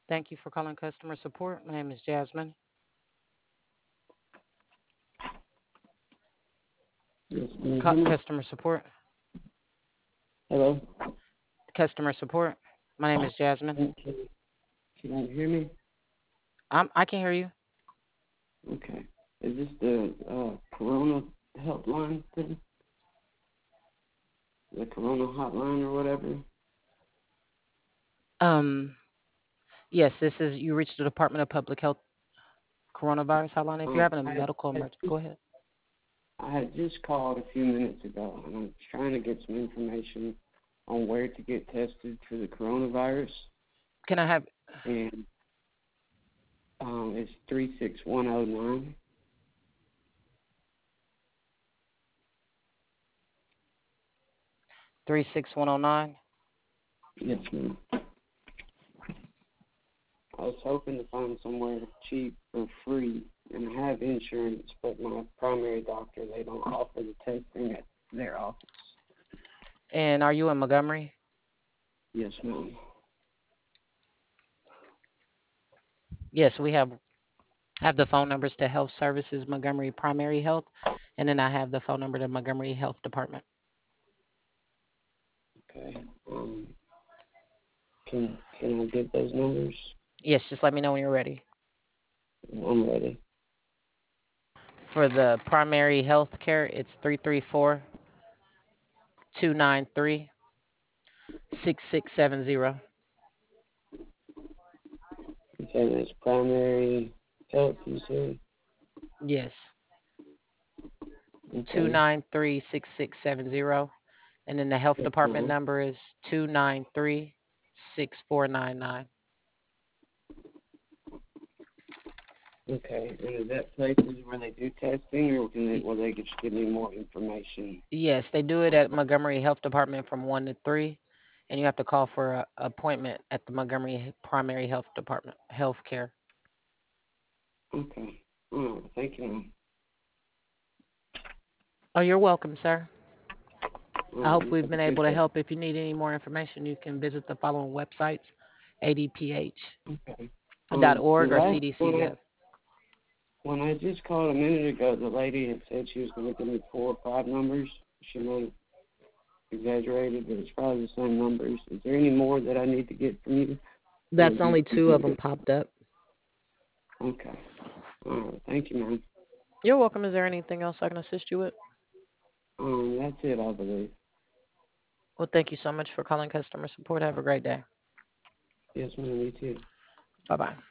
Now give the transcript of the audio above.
Thank you for calling customer support. My name is Jasmine. Yes, can you hear me? Customer support. Hello? Customer support. My name is Jasmine. Can you hear me? I can hear you. Okay. Is this the Corona helpline thing? The Corona hotline or whatever? Um, yes, this is you reached the Department of Public Health coronavirus hotline. If you're having a I had, medical I emergency, just go ahead. I had just called a few minutes ago, and I'm trying to get some information on where to get tested for the coronavirus, Can I have and it's 36109. 36109? Yes, ma'am. I was hoping to find somewhere cheap or free, and I have insurance, but my primary doctor, they don't offer the testing at their office. And are you in Montgomery? Yes, ma'am. Yes, we have the phone numbers to Health Services Montgomery Primary Health, and then I have the phone number to Montgomery Health Department. Okay. Um, can I get those numbers? Yes, just let me know when you're ready. I'm ready. For the primary health care, it's 334-293-6670. You said it's primary health, you said? Yes, Okay. 293-6670. And then the health Yes, department ma'am. number is 293-6499. Okay. And is that places where they do testing, or will they just give me more information? Yes, they do it at Montgomery Health Department from 1 to 3. And you have to call for an appointment at the Montgomery Primary Health Department, Health Care. Okay. All right. Thank you, ma'am. Oh, you're welcome, sir. All I right. hope You we've have a been good able to day. help. If you need any more information, you can visit the following websites: Okay. adph.org The or last one CDC.gov. when I just called a minute ago, the lady had said she was going to give me 4 or 5 numbers. She might have exaggerated, but it's probably the same numbers. Is there any more that I need to get from you? Or That's you, only you two of them good? popped up. Okay. All right. Thank you, man. You're welcome. Is there anything else I can assist you with? That's it, I believe. Well, thank you so much for calling customer support. Have a great day. Yes, ma'am. You too. Bye bye.